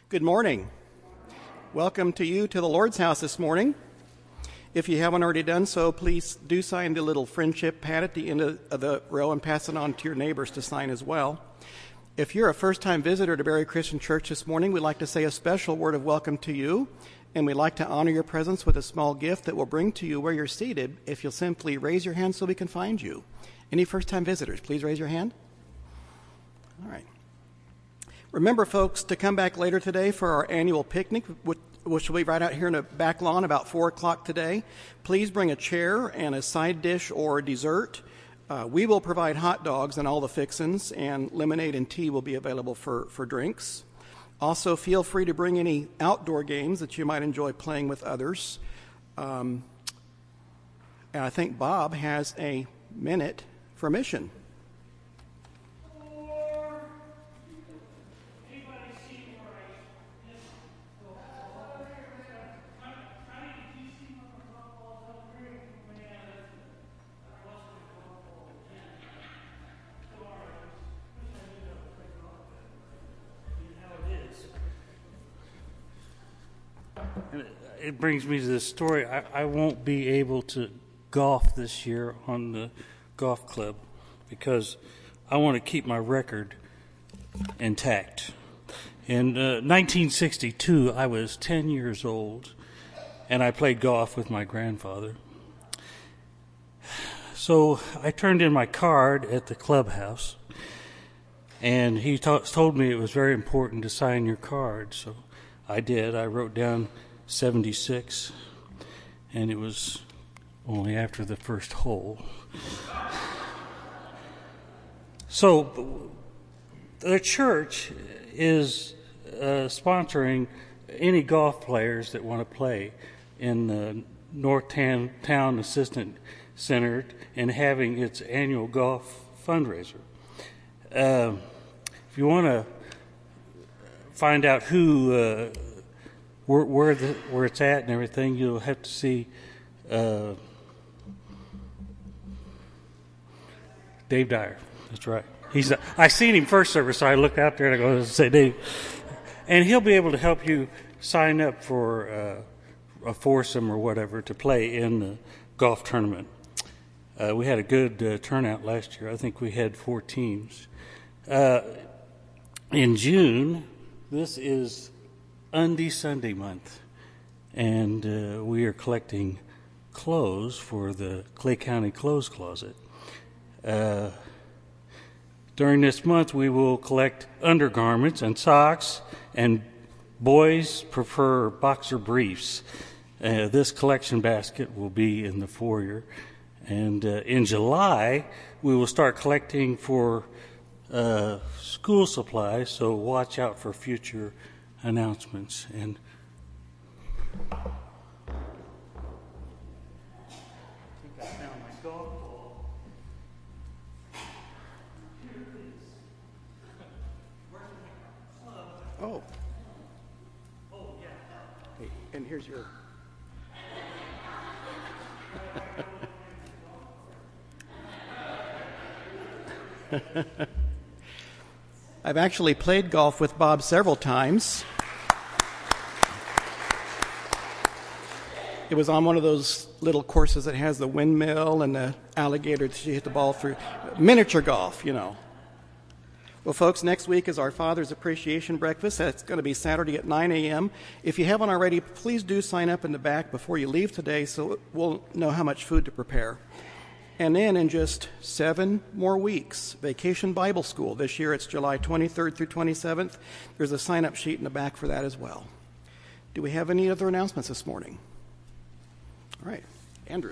Good morning. Welcome to you to the Lord's house this morning. If you haven't already done so, please do sign the little friendship pad at the end of the row and pass it on to your neighbors to sign as well. If you're a first-time visitor to Berry Christian Church this morning, we'd like to say a special word of welcome to you, and we'd like to honor your presence with a small gift that we'll bring to you where you're seated if you'll simply raise your hand so we can find you. Any first-time visitors, please raise your hand. All right. Remember, folks, to come back later today for our annual picnic, which will be right out here in the back lawn about 4 o'clock today. Please bring a chair and a side dish or dessert. We will provide hot dogs and all the fixins, and lemonade and tea will be available for drinks. Also, feel free to bring any outdoor games that you might enjoy playing with others. And I think Bob has a minute for mission. It brings me to this story. I won't be able to golf this year on the golf club because I want to keep my record intact. In 1962, I was 10 years old, and I played golf with my grandfather. So I turned in my card at the clubhouse, and he told me it was very important to sign your card. So I did. I wrote down 76, and it was only after the first hole. So the church is sponsoring any golf players that want to play in the North Town Assistant Center and having its annual golf fundraiser. If you want to find out who where it's at and everything, you'll have to see Dave Dyer. That's right. I seen him first service, so I looked out there and I go to say Dave, and he'll be able to help you sign up for a foursome or whatever to play in the golf tournament. We had a good turnout last year. I think we had 4 teams. In June, this is Undy Sunday month, and we are collecting clothes for the Clay County Clothes Closet. During this month, we will collect undergarments and socks, and boys prefer boxer briefs. This collection basket will be in the foyer. And in July, we will start collecting for school supplies, so watch out for future announcements. And I think I found my golf ball. Oh. Oh, yeah. Hey, and here's your... I've actually played golf with Bob several times. It was on one of those little courses that has the windmill and the alligator that you hit the ball through. Miniature golf, you know. Well, folks, next week is our Father's Appreciation Breakfast. That's going to be Saturday at 9 a.m. If you haven't already, please do sign up in the back before you leave today so we'll know how much food to prepare. And then in just 7 more weeks, Vacation Bible School. This year it's July 23rd through 27th. There's a sign-up sheet in the back for that as well. Do we have any other announcements this morning? All right, Andrew.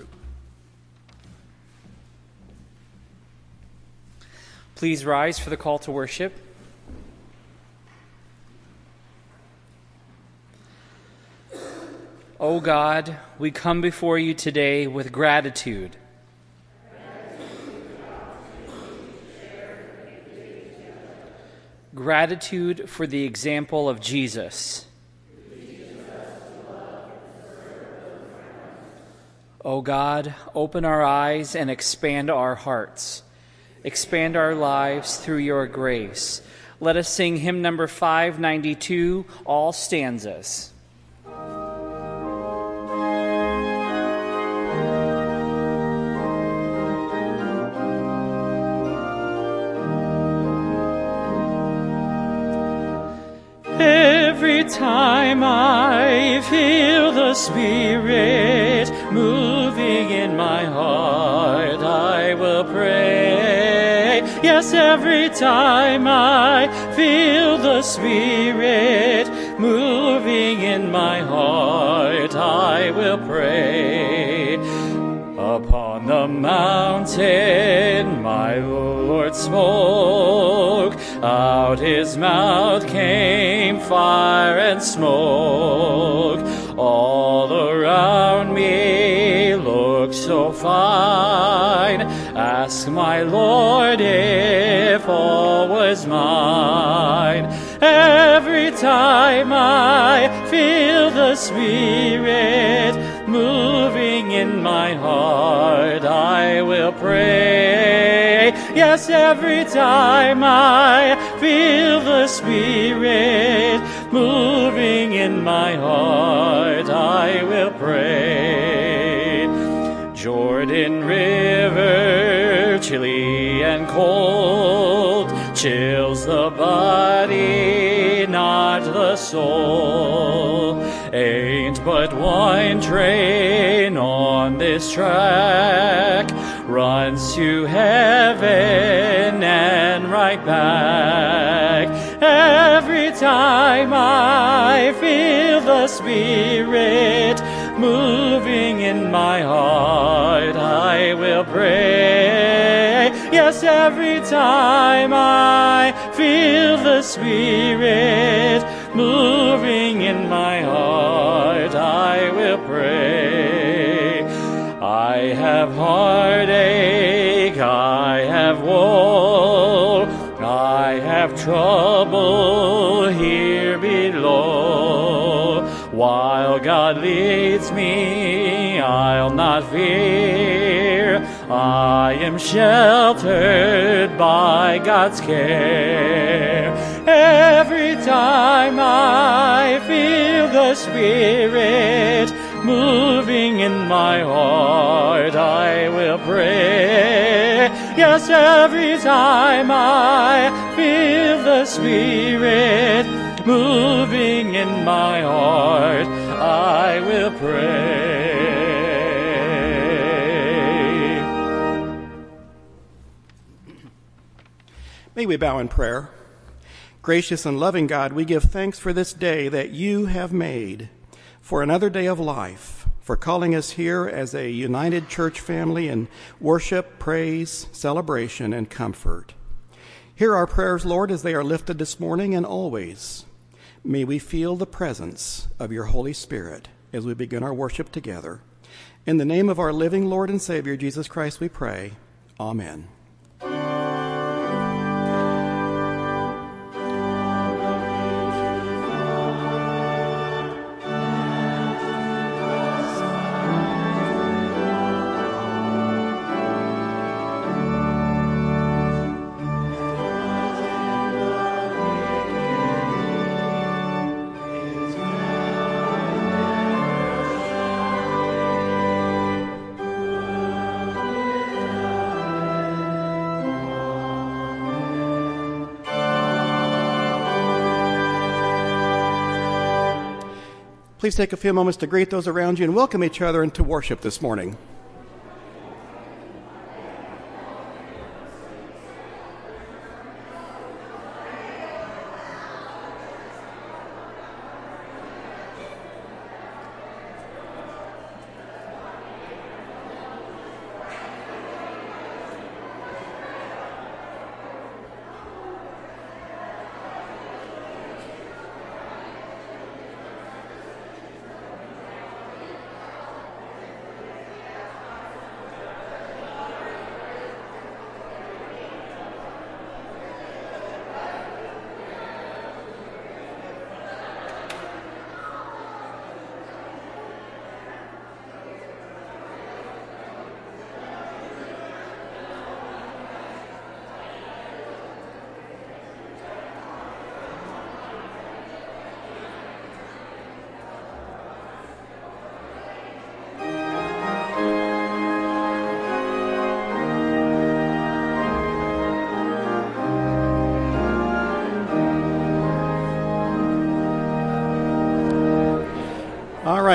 Please rise for the call to worship. O God, we come before you today with gratitude. Gratitude for the example of Jesus. O God, open our eyes and expand our hearts. Expand our lives through your grace. Let us sing hymn number 592, all stanzas. Every time I feel the Spirit moving in my heart, I will pray. Yes, every time I feel the Spirit moving in my heart, I will pray. Upon the mountain my Lord spoke, out his mouth came fire and smoke. All around me looked so fine. Ask my Lord if all was mine. Every time I feel the Spirit moving in my heart, I will pray. Yes, every time I feel the Spirit moving in my heart, I will pray. Jordan River, chilly and cold, chills the body, not the soul. Ain't but one train on this track, runs to heaven and right back. Every time I feel the Spirit moving in my heart, I will pray. Yes, every time I feel the Spirit moving in my heart, I will pray. I have heartache, I have woe, I have trouble here below. While God leads me, I'll not fear. I am sheltered by God's care. Every time I feel the Spirit moving in my heart, I will pray. Yes, every time I feel the Spirit moving in my heart, I will pray. May we bow in prayer. Gracious and loving God, we give thanks for this day that you have made, for another day of life, for calling us here as a united church family in worship, praise, celebration, and comfort. Hear our prayers, Lord, as they are lifted this morning and always. May we feel the presence of your Holy Spirit as we begin our worship together. In the name of our living Lord and Savior, Jesus Christ, we pray. Amen. Please take a few moments to greet those around you and welcome each other into worship this morning.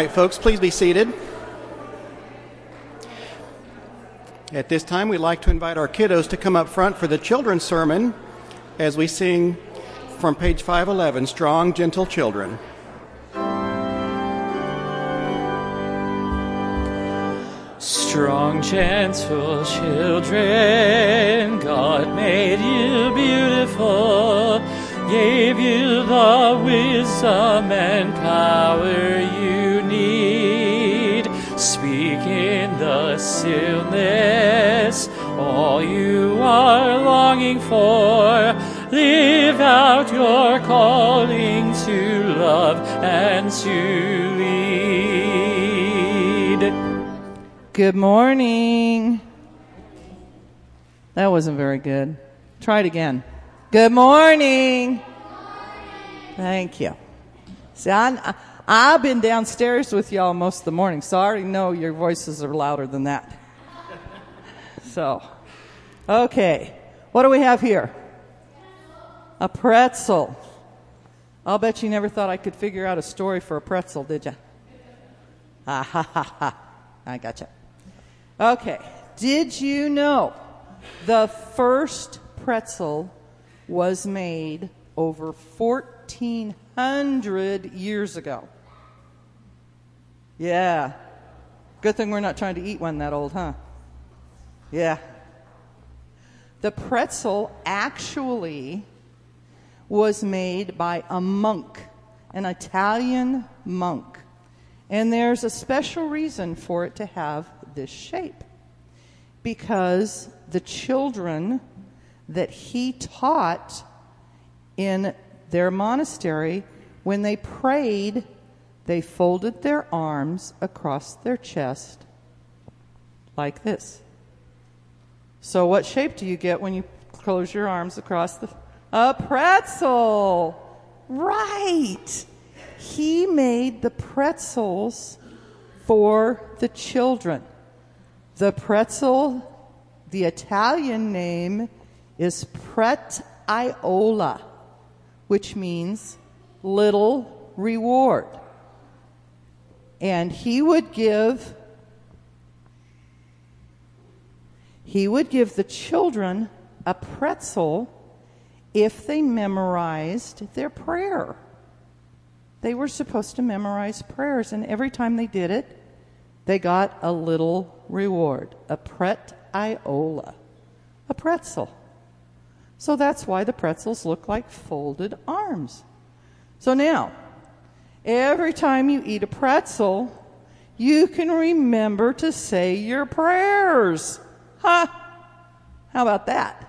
right, folks, please be seated. At this time, we'd like to invite our kiddos to come up front for the children's sermon as we sing from page 511, Strong, Gentle Children. Strong, gentle children, God made you beautiful, gave you the wisdom and power you need. Speak in the stillness all you are longing for. Live out your calling to love and to lead. Good morning. That wasn't very good. Try it again. Good morning. Thank you. See, I've been downstairs with y'all most of the morning, so I already know your voices are louder than that. So, okay. What do we have here? A pretzel. I'll bet you never thought I could figure out a story for a pretzel, did you? Ah, ha, ha, ha. I gotcha. Okay. Did you know the first pretzel was made over 1,400 years ago? Yeah. Good thing we're not trying to eat one that old, huh? Yeah. The pretzel actually was made by a monk, an Italian monk. And there's a special reason for it to have this shape. Because the children that he taught in their monastery, when they prayed, they folded their arms across their chest like this. So what shape do you get when you close your arms across a pretzel? Right. He made the pretzels for the children. The pretzel, the Italian name is pretiola, which means little reward. And he would give the children a pretzel if they memorized their prayer. They were supposed to memorize prayers, and every time they did it, they got a little reward, a pretiola, a pretzel. So that's why the pretzels look like folded arms. So now, every time you eat a pretzel, you can remember to say your prayers. Huh? How about that?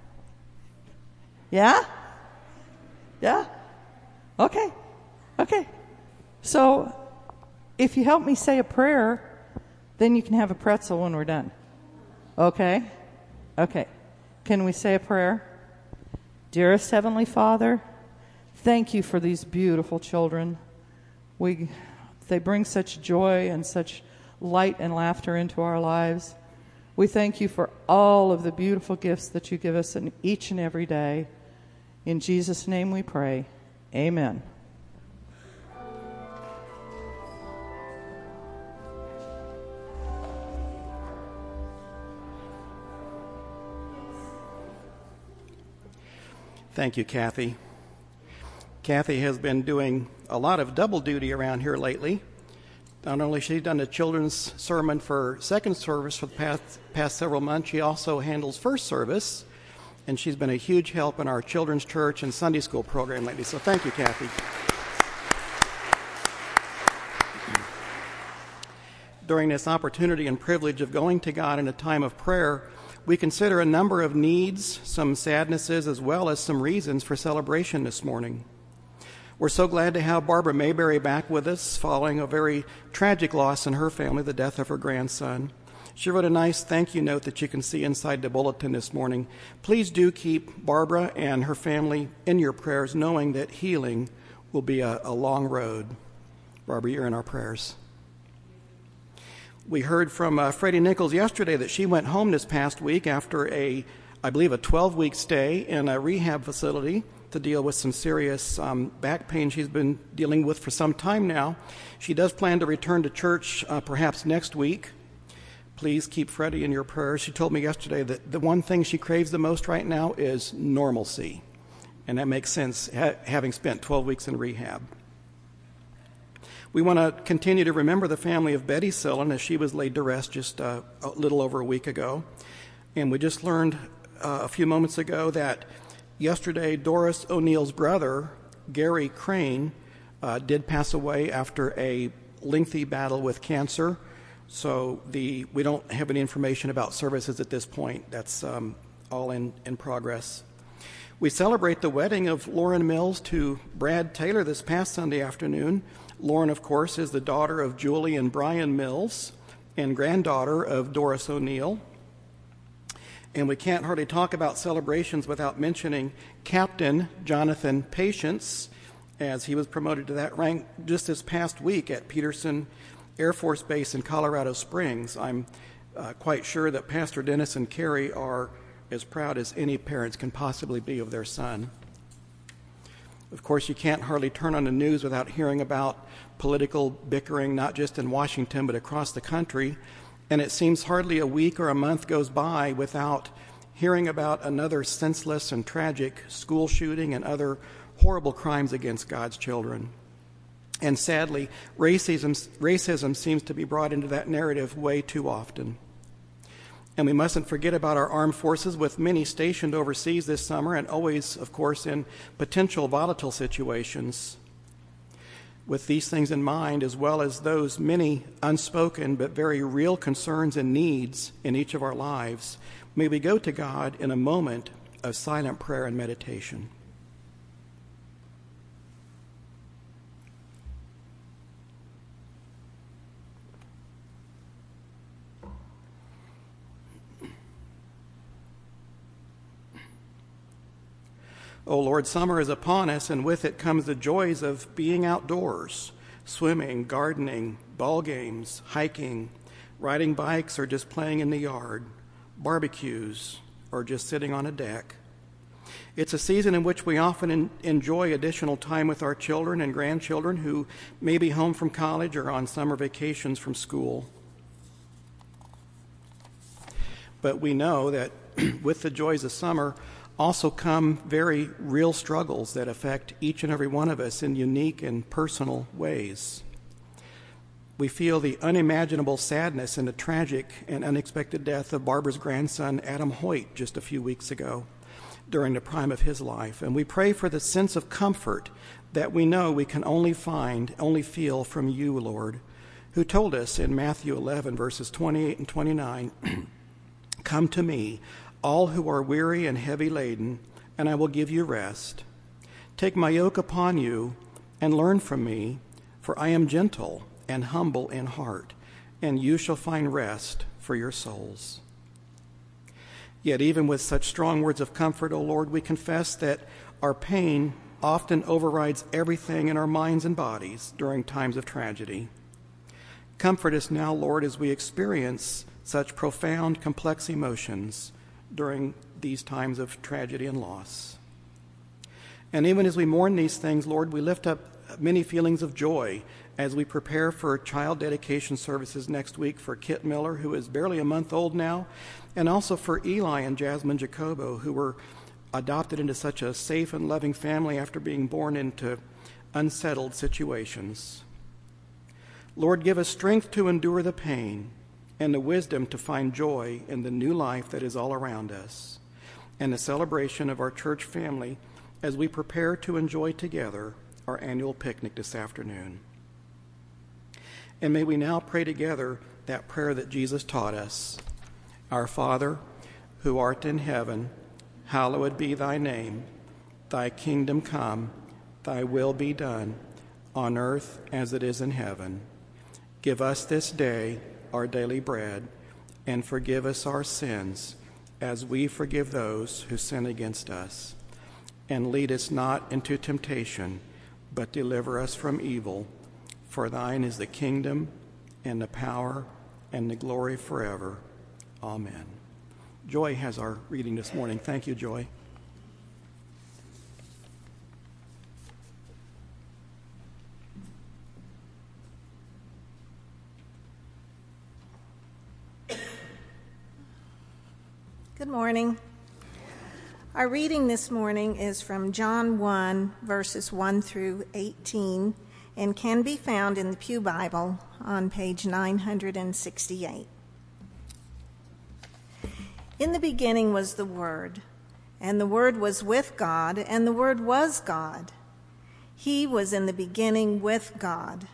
Yeah? Yeah? Okay. Okay. So, if you help me say a prayer, then you can have a pretzel when we're done. Okay? Okay. Can we say a prayer? Dearest Heavenly Father, thank you for these beautiful children. They bring such joy and such light and laughter into our lives. We thank you for all of the beautiful gifts that you give us in each and every day. In Jesus' name we pray. Amen. Thank you, Kathy. Kathy has been doing a lot of double duty around here lately. Not only has she done the children's sermon for second service for the past several months, she also handles first service, and she's been a huge help in our children's church and Sunday school program lately. So thank you, Kathy. During this opportunity and privilege of going to God in a time of prayer, we consider a number of needs, some sadnesses, as well as some reasons for celebration this morning. We're so glad to have Barbara Mayberry back with us following a very tragic loss in her family, the death of her grandson. She wrote a nice thank you note that you can see inside the bulletin this morning. Please do keep Barbara and her family in your prayers, knowing that healing will be a long road. Barbara, you're in our prayers. We heard from Freddie Nichols yesterday that she went home this past week after I believe a 12-week stay in a rehab facility to deal with some serious back pain she's been dealing with for some time now. She does plan to return to church perhaps next week. Please keep Freddie in your prayers. She told me yesterday that the one thing she craves the most right now is normalcy. And that makes sense, having spent 12 weeks in rehab. We want to continue to remember the family of Betty Sillen as she was laid to rest just a little over a week ago. And we just learned a few moments ago that yesterday Doris O'Neill's brother, Gary Crane, did pass away after a lengthy battle with cancer. So we don't have any information about services at this point. That's all in progress. We celebrate the wedding of Lauren Mills to Brad Taylor this past Sunday afternoon. Lauren, of course, is the daughter of Julie and Brian Mills and granddaughter of Doris O'Neill. And we can't hardly talk about celebrations without mentioning Captain Jonathan Patience, as he was promoted to that rank just this past week at Peterson Air Force Base in Colorado Springs. I'm quite sure that Pastor Dennis and Carrie are as proud as any parents can possibly be of their son. Of course, you can't hardly turn on the news without hearing about political bickering, not just in Washington, but across the country. And it seems hardly a week or a month goes by without hearing about another senseless and tragic school shooting and other horrible crimes against God's children. And sadly, racism seems to be brought into that narrative way too often. And we mustn't forget about our armed forces, with many stationed overseas this summer and always, of course, in potential volatile situations. With these things in mind, as well as those many unspoken but very real concerns and needs in each of our lives, may we go to God in a moment of silent prayer and meditation. O Lord, summer is upon us, and with it comes the joys of being outdoors, swimming, gardening, ball games, hiking, riding bikes, or just playing in the yard, barbecues, or just sitting on a deck. It's a season in which we often enjoy additional time with our children and grandchildren who may be home from college or on summer vacations from school. But we know that with the joys of summer also come very real struggles that affect each and every one of us in unique and personal ways. We feel the unimaginable sadness in the tragic and unexpected death of Barbara's grandson, Adam Hoyt, just a few weeks ago during the prime of his life. And we pray for the sense of comfort that we know we can only feel from you, Lord, who told us in Matthew 11, verses 28 and 29, "Come to me, all who are weary and heavy laden, and I will give you rest. Take my yoke upon you and learn from me, for I am gentle and humble in heart, and you shall find rest for your souls." Yet even with such strong words of comfort, O Lord, we confess that our pain often overrides everything in our minds and bodies during times of tragedy. Comfort us now, Lord, as we experience such profound, complex emotions during these times of tragedy and loss. And even as we mourn these things, Lord, we lift up many feelings of joy as we prepare for child dedication services next week for Kit Miller, who is barely a month old now, and also for Eli and Jasmine Jacobo, who were adopted into such a safe and loving family after being born into unsettled situations. Lord, give us strength to endure the pain and the wisdom to find joy in the new life that is all around us, and the celebration of our church family as we prepare to enjoy together our annual picnic this afternoon. And may we now pray together that prayer that Jesus taught us. Our Father, who art in heaven, hallowed be thy name. Thy kingdom come, thy will be done, on earth as it is in heaven. Give us this day our daily bread, and forgive us our sins, as we forgive those who sin against us. And lead us not into temptation, but deliver us from evil. For thine is the kingdom, and the power, and the glory forever. Amen. Joy has our reading this morning. Thank you, Joy. morning. Our reading this morning is from John 1, verses 1 through 18, and can be found in the Pew Bible on page 968. In the beginning was the Word, and the Word was with God, and the Word was God. He was in the beginning with God.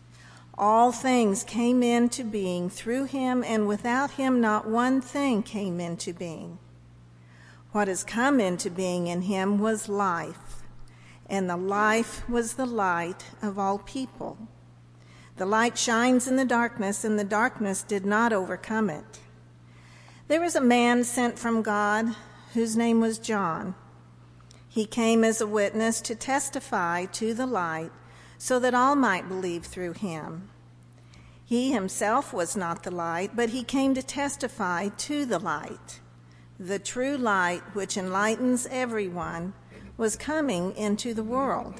All things came into being through him, and without him not one thing came into being. What has come into being in him was life, and the life was the light of all people. The light shines in the darkness, and the darkness did not overcome it. There was a man sent from God whose name was John. He came as a witness to testify to the light, so that all might believe through him. He himself was not the light, but he came to testify to the light. The true light, which enlightens everyone, was coming into the world.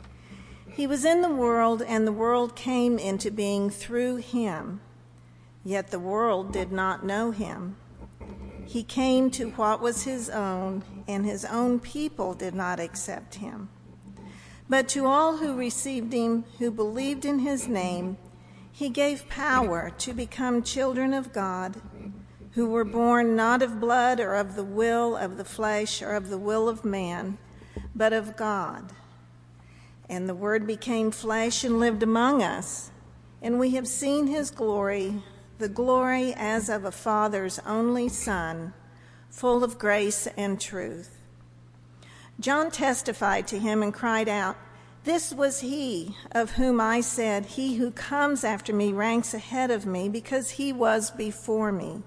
He was in the world, and the world came into being through him. Yet the world did not know him. He came to what was his own, and his own people did not accept him. But to all who received him, who believed in his name, he gave power to become children of God, who were born not of blood or of the will of the flesh or of the will of man, but of God. And the Word became flesh and lived among us, and we have seen his glory, the glory as of a Father's only Son, full of grace and truth. John testified to him and cried out, "This was he of whom I said, 'He who comes after me ranks ahead of me, because he was before me.'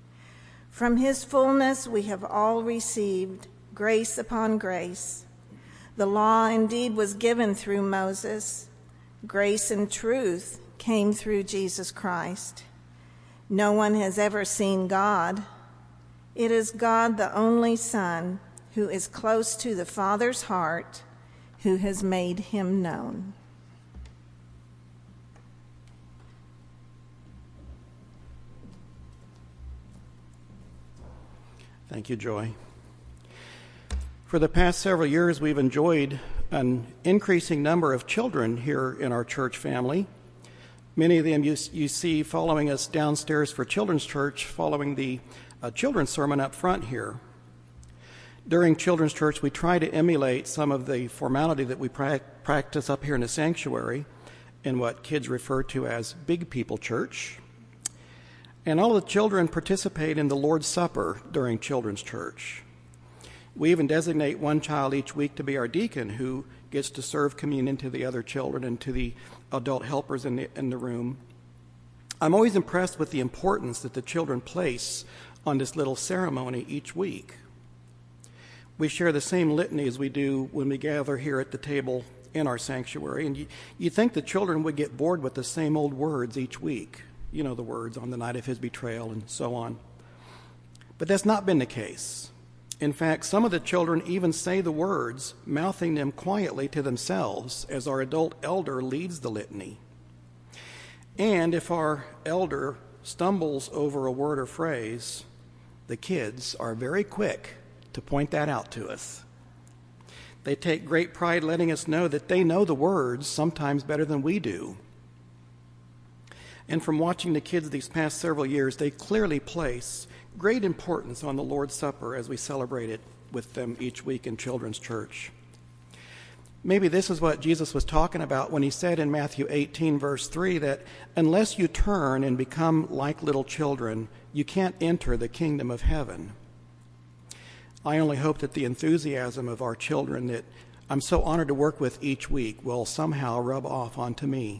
From his fullness we have all received grace upon grace. The law indeed was given through Moses. Grace and truth came through Jesus Christ. No one has ever seen God. It is God, the only Son, who is close to the Father's heart, who has made him known." Thank you, Joy. For the past several years, we've enjoyed an increasing number of children here in our church family. Many of them you see following us downstairs for children's church, following the children's sermon up front here. During children's church, we try to emulate some of the formality that we practice up here in the sanctuary in what kids refer to as big people church. And all the children participate in the Lord's Supper during children's church. We even designate one child each week to be our deacon, who gets to serve communion to the other children and to the adult helpers in the room. I'm always impressed with the importance that the children place on this little ceremony each week. We share the same litany as we do when we gather here at the table in our sanctuary, and you think the children would get bored with the same old words each week. You know, the words on the night of his betrayal and so on. But that's not been the case. In fact, some of the children even say the words, mouthing them quietly to themselves as our adult elder leads the litany. And if our elder stumbles over a word or phrase, the kids are very quick to point that out to us. They take great pride letting us know that they know the words sometimes better than we do. And from watching the kids these past several years, they clearly place great importance on the Lord's Supper as we celebrate it with them each week in children's church. Maybe this is what Jesus was talking about when he said in Matthew 18, verse 3, that unless you turn and become like little children, you can't enter the kingdom of heaven. I only hope that the enthusiasm of our children that I'm so honored to work with each week will somehow rub off onto me.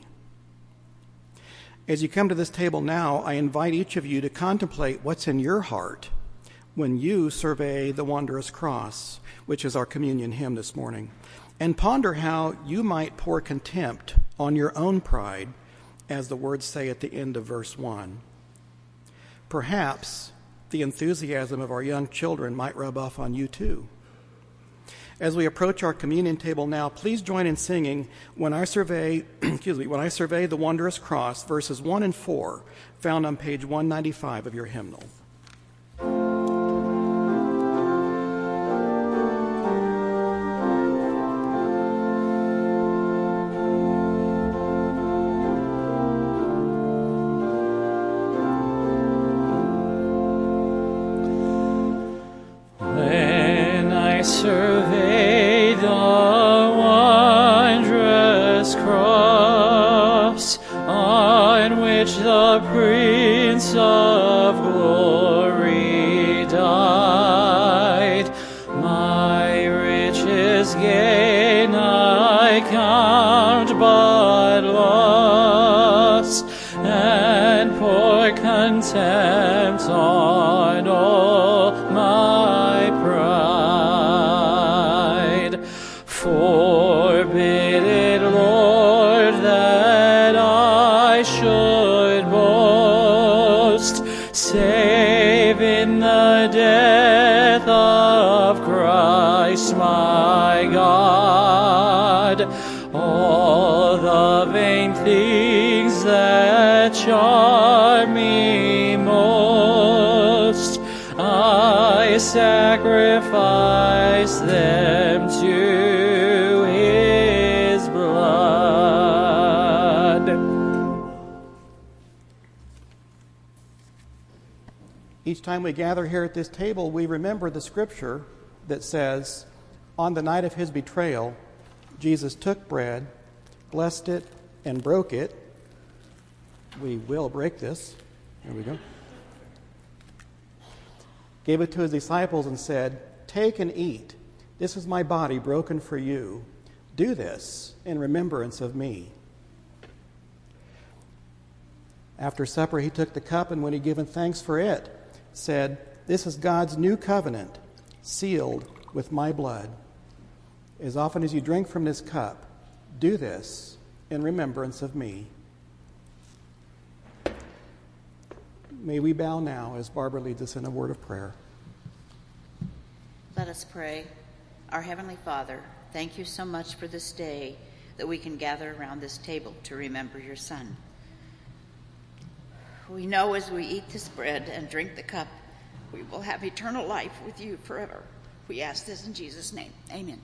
As you come to this table now, I invite each of you to contemplate what's in your heart when you survey the wondrous cross, which is our communion hymn this morning, and ponder how you might pour contempt on your own pride, as the words say at the end of verse 1. Perhaps the enthusiasm of our young children might rub off on you too. As we approach our communion table now, please join in singing When I Survey the Wondrous Cross, verses 1 and 4, found on page 195 of your hymnal. is gain I count but loss, and pour contempt on all my pride. Forbid it, Lord, that I should boast, save in the death of Christ my God. All the vain things that charm me most, I sacrifice them to his blood. Each time we gather here at this table, we remember the scripture that says, on the night of his betrayal, Jesus took bread, blessed it, and broke it. We will break this. There we go. Gave it to his disciples and said, take and eat. This is my body broken for you. Do this in remembrance of me. After supper, he took the cup, and when he given thanks for it, said, this is God's new covenant, sealed with my blood. As often as you drink from this cup, do this in remembrance of me. May we bow now as Barbara leads us in a word of prayer. Let us pray. Our Heavenly Father, thank you so much for this day that we can gather around this table to remember your Son. We know as we eat this bread and drink the cup, we will have eternal life with you forever. We ask this in Jesus' name. Amen.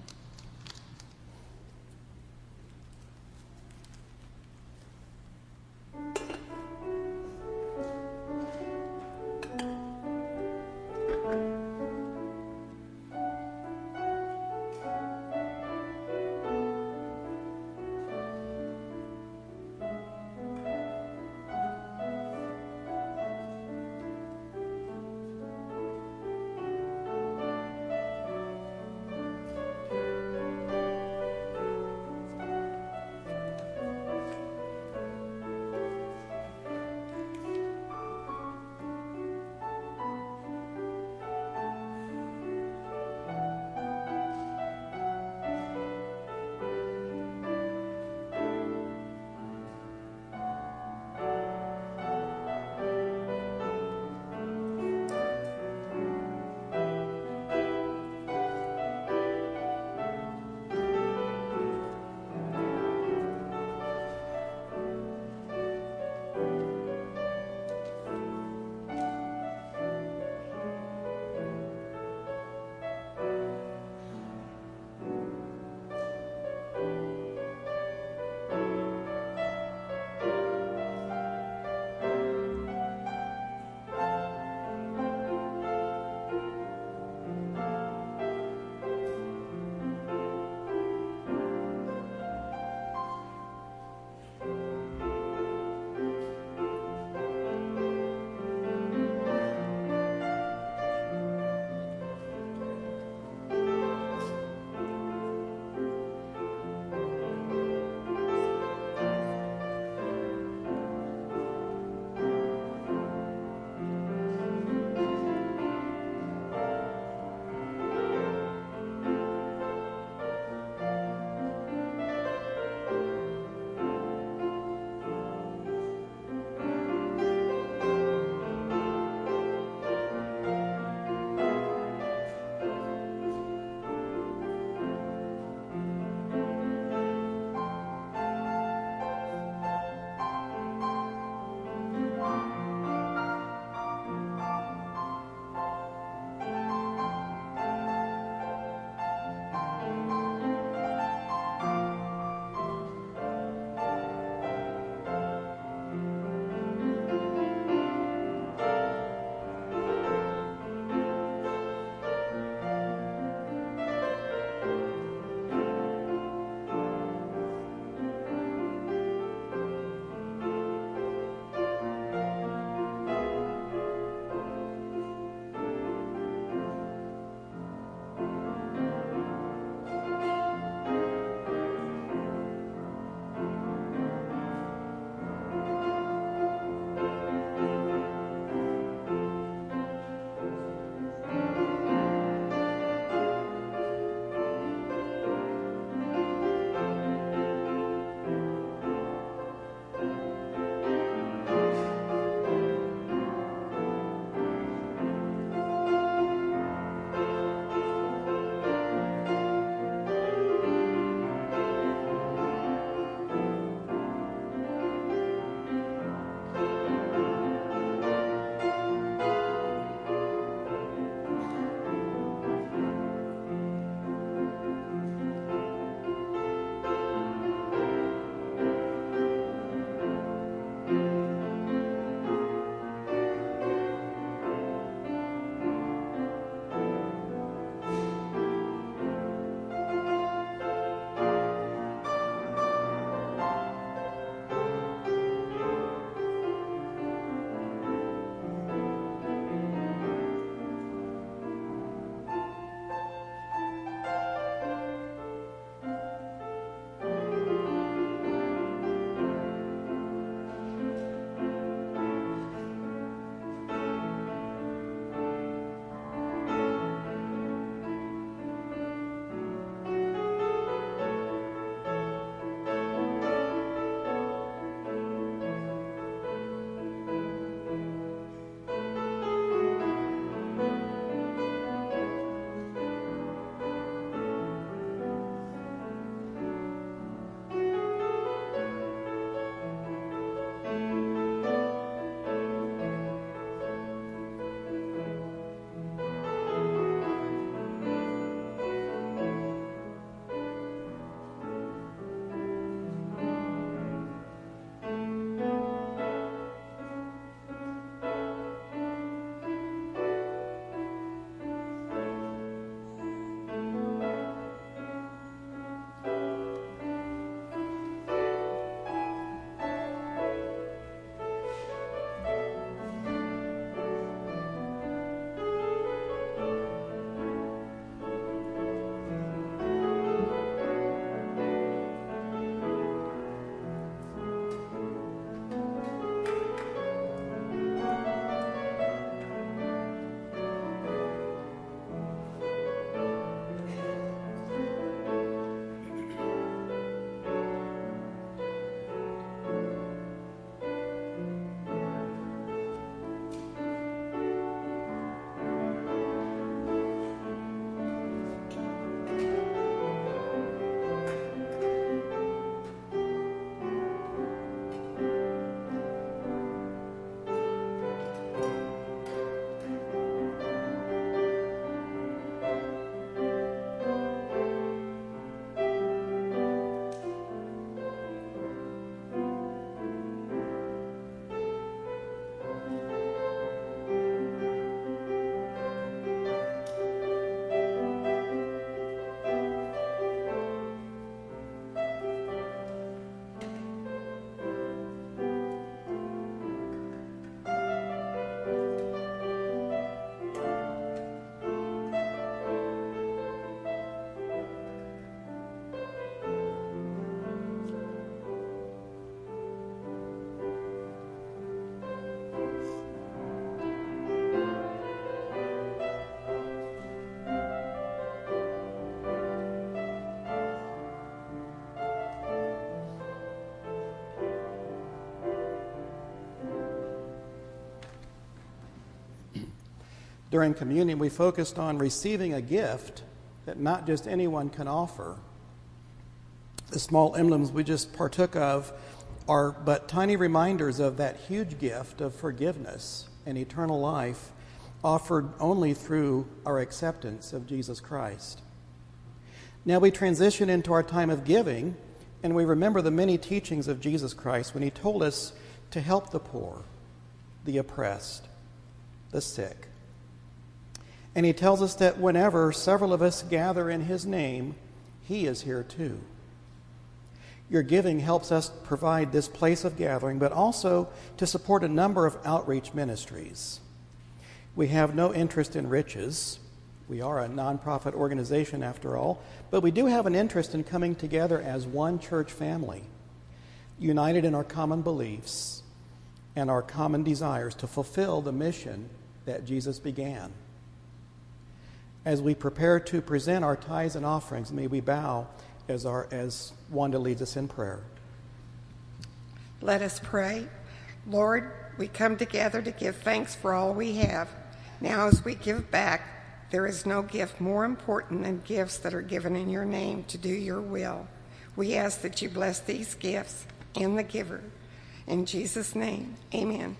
During communion, we focused on receiving a gift that not just anyone can offer. The small emblems we just partook of are but tiny reminders of that huge gift of forgiveness and eternal life offered only through our acceptance of Jesus Christ. Now we transition into our time of giving, and we remember the many teachings of Jesus Christ when he told us to help the poor, the oppressed, the sick. And he tells us that whenever several of us gather in his name, he is here too. Your giving helps us provide this place of gathering, but also to support a number of outreach ministries. We have no interest in riches. We are a nonprofit organization after all, but we do have an interest in coming together as one church family, united in our common beliefs and our common desires to fulfill the mission that Jesus began. As we prepare to present our tithes and offerings, may we bow as Wanda leads us in prayer. Let us pray. Lord, we come together to give thanks for all we have. Now as we give back, there is no gift more important than gifts that are given in your name to do your will. We ask that you bless these gifts and the giver. In Jesus' name, amen.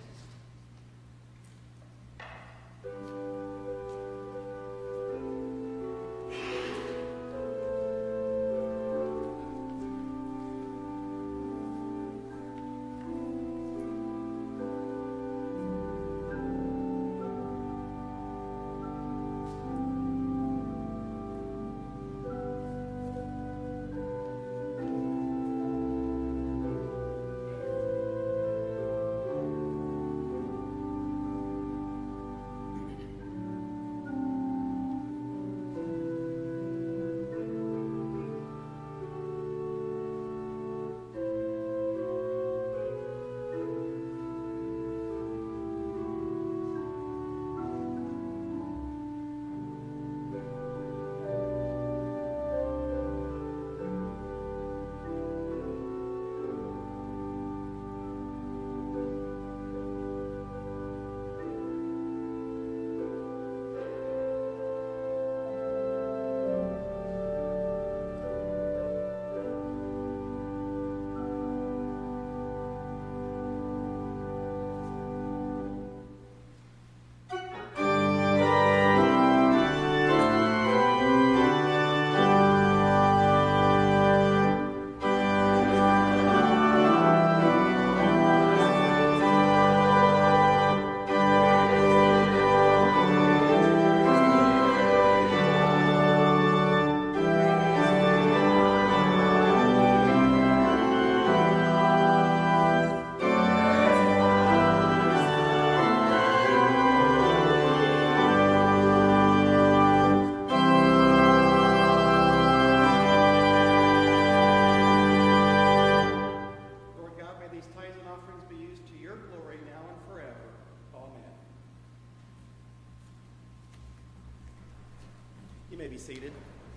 may be seated.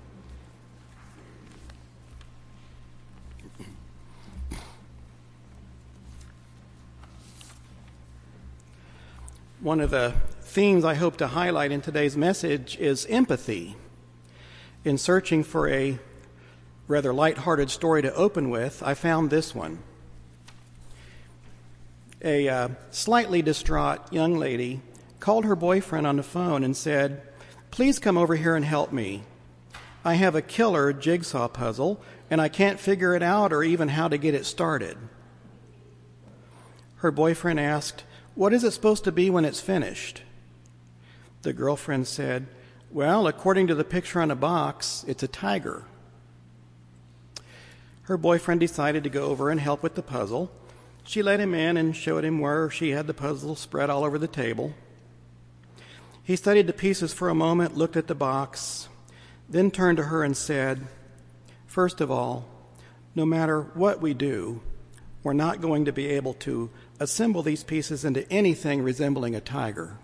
One of the themes I hope to highlight in today's message is empathy. In searching for a rather lighthearted story to open with, I found this one. A slightly distraught young lady called her boyfriend on the phone and said, "Please come over here and help me. I have a killer jigsaw puzzle, and I can't figure it out or even how to get it started." Her boyfriend asked, "What is it supposed to be when it's finished?" The girlfriend said, "Well, according to the picture on the box, it's a tiger." Her boyfriend decided to go over and help with the puzzle. She let him in and showed him where she had the puzzle spread all over the table. He studied the pieces for a moment, looked at the box, then turned to her and said, "First of all, no matter what we do, we're not going to be able to assemble these pieces into anything resembling a tiger."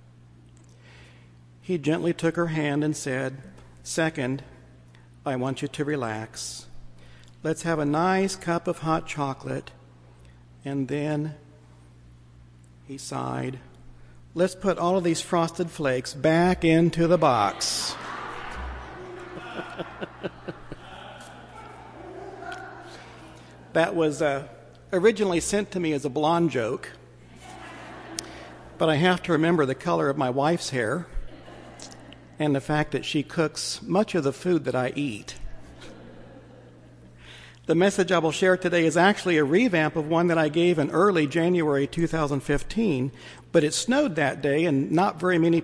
He gently took her hand and said, "Second, I want you to relax. Let's have a nice cup of hot chocolate." And then he sighed, let's put all of these Frosted Flakes back into the box. That was originally sent to me as a blonde joke, but I have to remember the color of my wife's hair and the fact that she cooks much of the food that I eat. The message I will share today is actually a revamp of one that I gave in early January 2015, but it snowed that day and not very many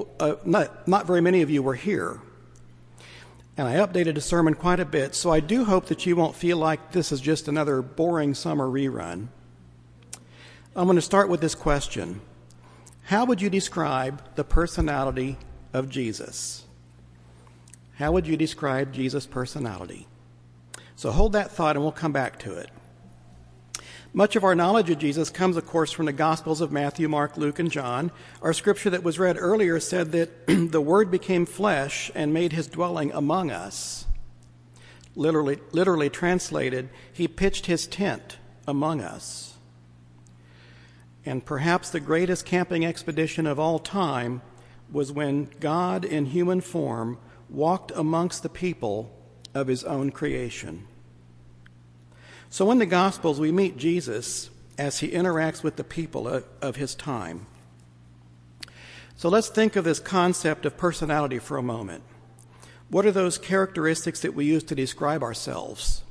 of you were here. And I updated the sermon quite a bit, so I do hope that you won't feel like this is just another boring summer rerun. I'm going to start with this question. How would you describe the personality of Jesus? How would you describe Jesus' personality? So hold that thought and we'll come back to it. Much of our knowledge of Jesus comes, of course, from the Gospels of Matthew, Mark, Luke, and John. Our scripture that was read earlier said that the Word became flesh and made his dwelling among us. Literally translated, he pitched his tent among us. And perhaps the greatest camping expedition of all time was when God in human form walked amongst the people of his own creation. So in the Gospels, we meet Jesus as he interacts with the people of his time. So let's think of this concept of personality for a moment. What are those characteristics that we use to describe ourselves?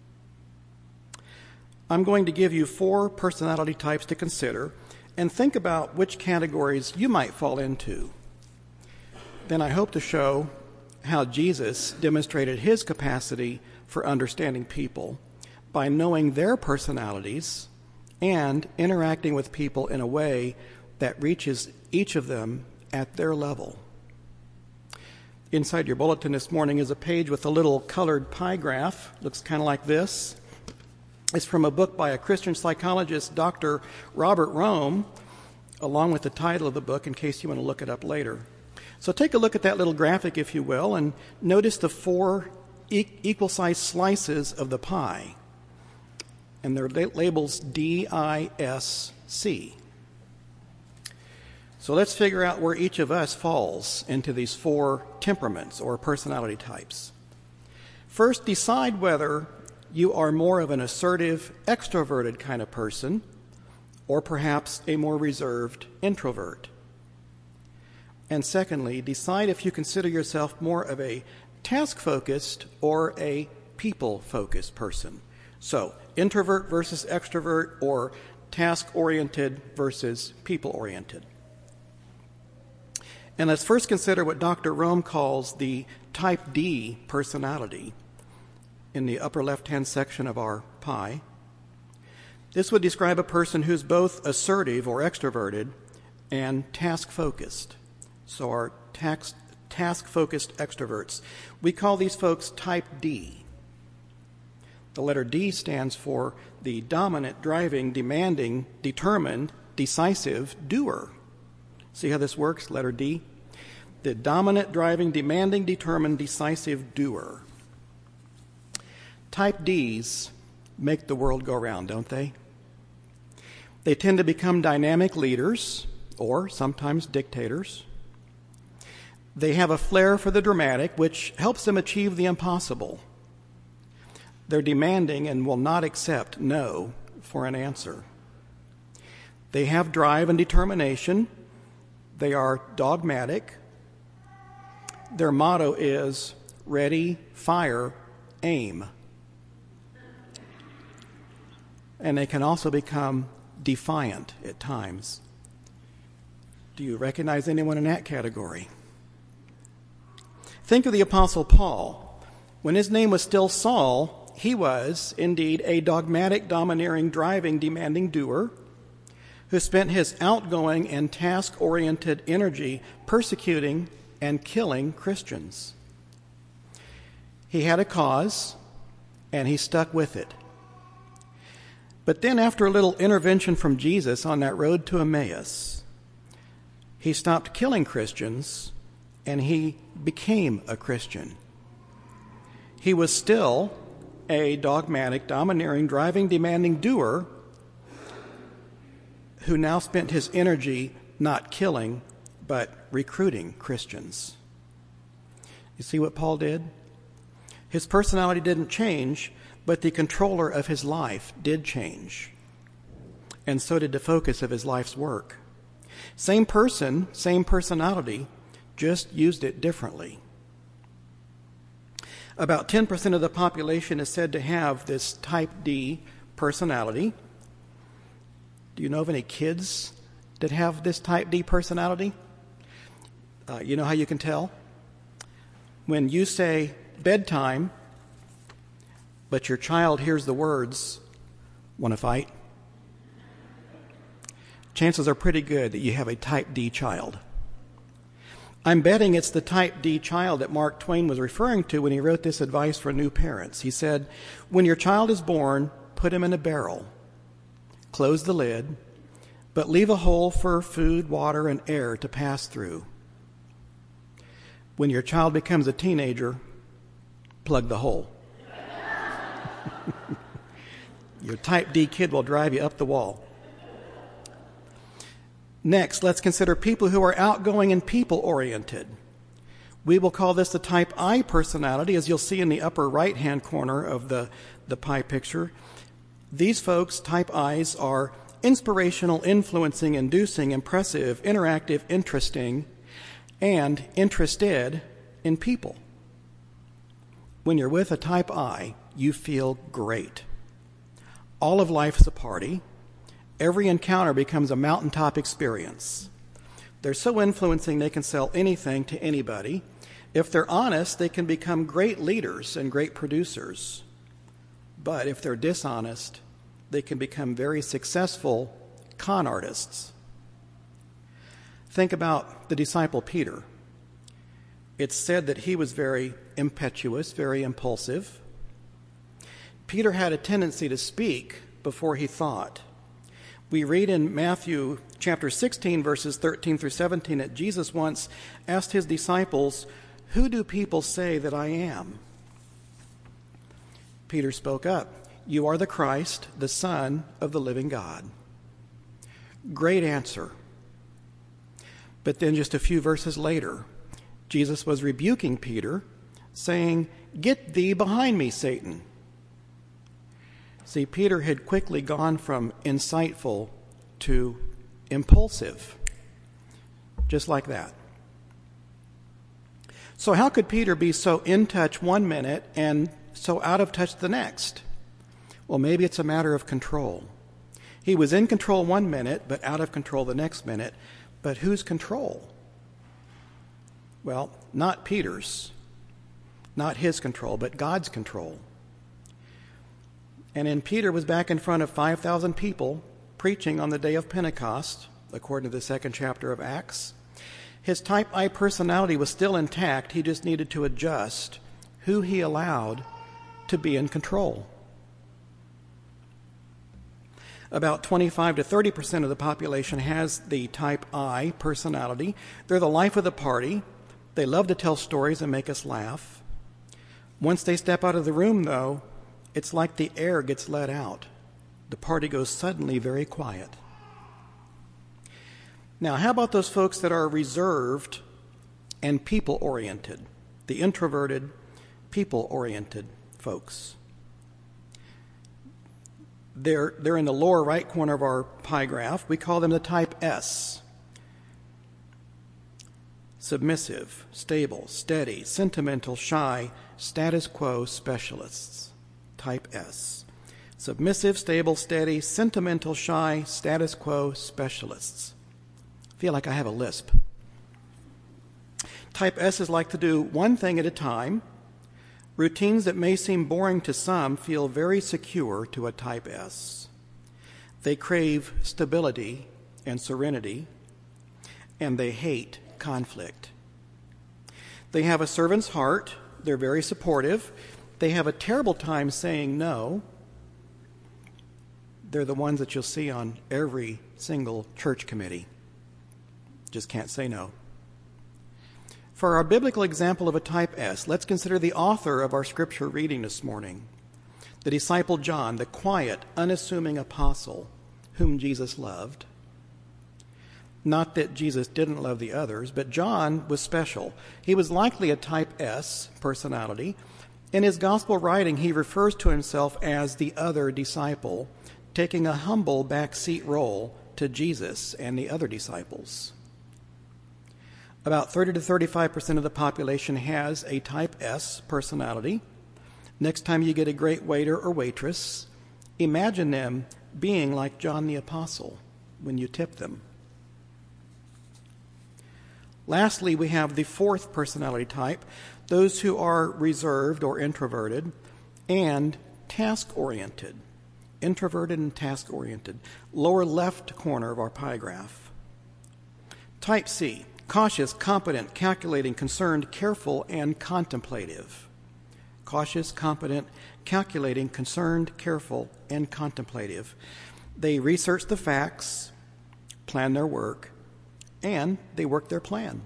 I'm going to give you 4 personality types to consider and think about which categories you might fall into. Then I hope to show how Jesus demonstrated his capacity for understanding people by knowing their personalities and interacting with people in a way that reaches each of them at their level. Inside your bulletin this morning is a page with a little colored pie graph. Looks kind of like this. It's from a book by a Christian psychologist, Dr. Robert Rome, along with the title of the book in case you want to look it up later. So take a look at that little graphic, if you will, and notice the 4 equal-sized slices of the pie. And they're labels D, I, S, C. So let's figure out where each of us falls into these 4 temperaments or personality types. First, decide whether you are more of an assertive, extroverted kind of person, or perhaps a more reserved introvert. And secondly, decide if you consider yourself more of a task-focused or a people-focused person. So, introvert versus extrovert, or task-oriented versus people-oriented. And let's first consider what Dr. Rome calls the type D personality in the upper left-hand section of our pie. This would describe a person who's both assertive or extroverted and task-focused. So our task-focused extroverts. We call these folks type D. The letter D stands for the dominant, driving, demanding, determined, decisive doer. See how this works? Letter D. The dominant, driving, demanding, determined, decisive doer. Type Ds make the world go round, don't they? They tend to become dynamic leaders or sometimes dictators. They have a flair for the dramatic, which helps them achieve the impossible. They're demanding and will not accept no for an answer. They have drive and determination. They are dogmatic. Their motto is ready, fire, aim. And they can also become defiant at times. Do you recognize anyone in that category? Think of the Apostle Paul. When his name was still Saul, he was indeed a dogmatic, domineering, driving, demanding doer who spent his outgoing and task-oriented energy persecuting and killing Christians. He had a cause, and he stuck with it. But then after a little intervention from Jesus on that road to Emmaus, he stopped killing Christians, and he became a Christian. He was still a dogmatic, domineering, driving, demanding doer who now spent his energy not killing, but recruiting Christians. You see what Paul did? His personality didn't change, but the controller of his life did change. And so did the focus of his life's work. Same person, same personality, just used it differently. About 10% of the population is said to have this type D personality. Do you know of any kids that have this type D personality? You know how you can tell? When you say bedtime, but your child hears the words, "Want to fight?" Chances are pretty good that you have a type D child. I'm betting it's the type D child that Mark Twain was referring to when he wrote this advice for new parents. He said, when your child is born, put him in a barrel, close the lid, but leave a hole for food, water, and air to pass through. When your child becomes a teenager, plug the hole. Your type D kid will drive you up the wall. Next, let's consider people who are outgoing and people-oriented. We will call this the type I personality, as you'll see in the upper right-hand corner of the pie picture. These folks, type Is, are inspirational, influencing, inducing, impressive, interactive, interesting, and interested in people. When you're with a type I, you feel great. All of life is a party. Every encounter becomes a mountaintop experience. They're so influencing they can sell anything to anybody. If they're honest, they can become great leaders and great producers. But if they're dishonest, they can become very successful con artists. Think about the disciple Peter. It's said that he was very impetuous, very impulsive. Peter had a tendency to speak before he thought. We read in Matthew chapter 16, verses 13 through 17, that Jesus once asked his disciples, "Who do people say that I am?" Peter spoke up, "You are the Christ, the Son of the living God." Great answer. But then just a few verses later, Jesus was rebuking Peter, saying, "Get thee behind me, Satan." See, Peter had quickly gone from insightful to impulsive, just like that. So how could Peter be so in touch one minute and so out of touch the next? Well, maybe it's a matter of control. He was in control one minute, but out of control the next minute. But whose control? Well, not Peter's, not his control, but God's control. And then Peter was back in front of 5,000 people preaching on the day of Pentecost, according to the second chapter of Acts. His type I personality was still intact. He just needed to adjust who he allowed to be in control. About 25 to 30% of the population has the type I personality. They're the life of the party. They love to tell stories and make us laugh. Once they step out of the room, though, it's like the air gets let out. The party goes suddenly very quiet. Now, how about those folks that are reserved and people-oriented? The introverted, people-oriented folks. They're in the lower right corner of our pie graph. We call them the type S. Submissive, stable, steady, sentimental, shy, status quo specialists. Type S. Submissive, stable, steady, sentimental, shy, status quo specialists. I feel like I have a lisp. Type S's like to do one thing at a time. Routines that may seem boring to some feel very secure to a type S. They crave stability and serenity, and they hate conflict. They have a servant's heart. They're very supportive. They have a terrible time saying no. They're the ones that you'll see on every single church committee. Just can't say no. For our biblical example of a type S, let's consider the author of our scripture reading this morning, the disciple John, the quiet, unassuming apostle whom Jesus loved. Not that Jesus didn't love the others, but John was special. He was likely a type S personality. In his gospel writing, he refers to himself as the other disciple, taking a humble backseat role to Jesus and the other disciples. About 30 to 35% of the population has a type S personality. Next time you get a great waiter or waitress, imagine them being like John the Apostle when you tip them. Lastly, we have the fourth personality type, those who are reserved or introverted and task-oriented. Introverted and task-oriented. Lower left corner of our pie graph. Type C, cautious, competent, calculating, concerned, careful, and contemplative. Cautious, competent, calculating, concerned, careful, and contemplative. They research the facts, plan their work, and they work their plan.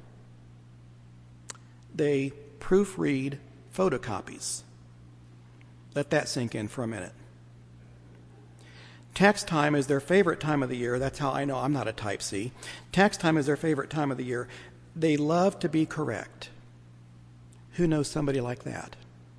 They proofread photocopies. Let that sink in for a minute. Tax time is their favorite time of the year. That's how I know I'm not a type C. Tax time is their favorite time of the year. They love to be correct. Who knows somebody like that?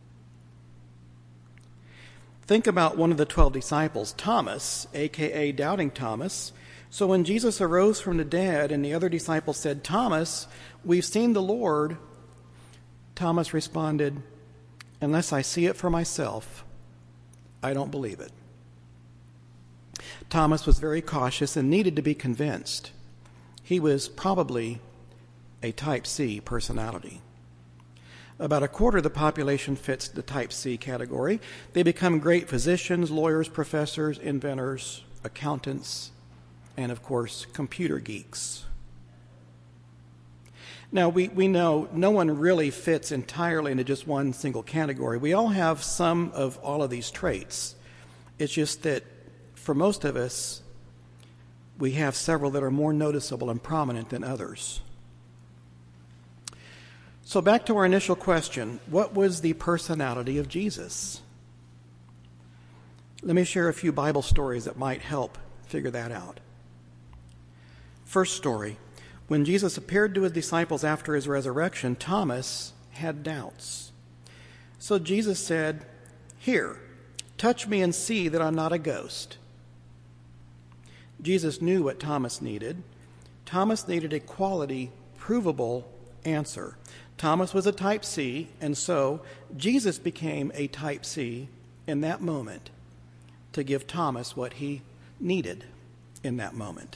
Think about one of the 12 disciples, Thomas, a.k.a. Doubting Thomas. So when Jesus arose from the dead and the other disciples said, "Thomas, we've seen the Lord," Thomas responded, "Unless I see it for myself, I don't believe it." Thomas was very cautious and needed to be convinced. He was probably a type C personality. About a quarter of the population fits the type C category. They become great physicians, lawyers, professors, inventors, accountants, and of course, computer geeks. Now, we know no one really fits entirely into just one single category. We all have some of all of these traits. It's just that for most of us, we have several that are more noticeable and prominent than others. So back to our initial question, what was the personality of Jesus? Let me share a few Bible stories that might help figure that out. First story, when Jesus appeared to his disciples after his resurrection, Thomas had doubts. So Jesus said, "Here, touch me and see that I'm not a ghost." Jesus knew what Thomas needed. Thomas needed a quality, provable answer. Thomas was a type C, and so Jesus became a type C in that moment to give Thomas what he needed in that moment.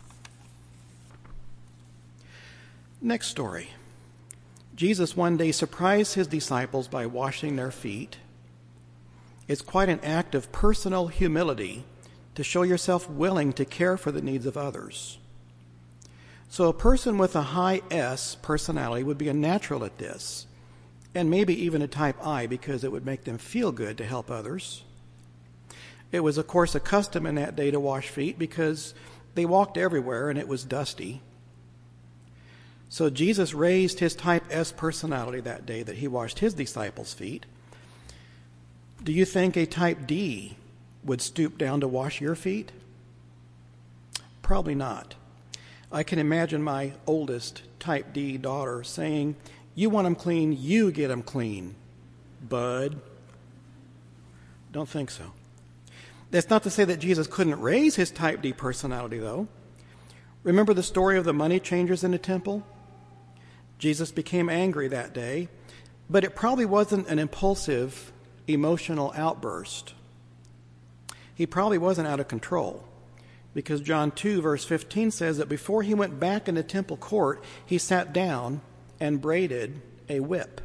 Next story. Jesus one day surprised his disciples by washing their feet. It's quite an act of personal humility to show yourself willing to care for the needs of others. So a person with a high S personality would be a natural at this, and maybe even a type I because it would make them feel good to help others. It was, of course, a custom in that day to wash feet because they walked everywhere and it was dusty. So Jesus raised his type S personality that day that he washed his disciples' feet. Do you think a type D would stoop down to wash your feet? Probably not. I can imagine my oldest type D daughter saying, "You want them clean, you get them clean, bud." Don't think so. That's not to say that Jesus couldn't raise his type D personality, though. Remember the story of the money changers in the temple? Jesus became angry that day, but it probably wasn't an impulsive, emotional outburst. He probably wasn't out of control, because John 2, verse 15 says that before he went back in the temple court, he sat down and braided a whip.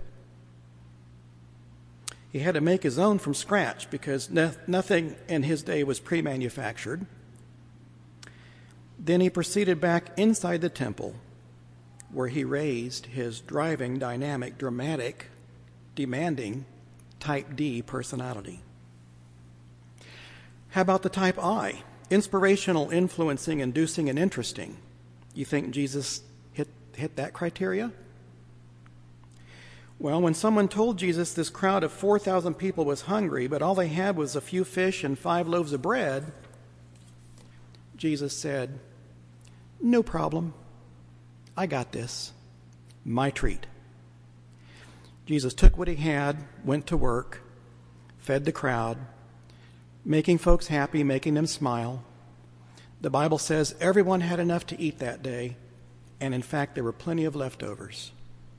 He had to make his own from scratch because nothing in his day was pre-manufactured. Then he proceeded back inside the temple, where he raised his driving, dynamic, dramatic, demanding type D personality. How about the type I? Inspirational, influencing, inducing, and interesting. You think Jesus hit that criteria? Well, when someone told Jesus this crowd of 4,000 people was hungry, but all they had was a few fish and 5 loaves of bread, Jesus said, No problem. I got this. My treat. Jesus took what he had, went to work, fed the crowd, making folks happy, making them smile. The Bible says everyone had enough to eat that day, and in fact, there were plenty of leftovers.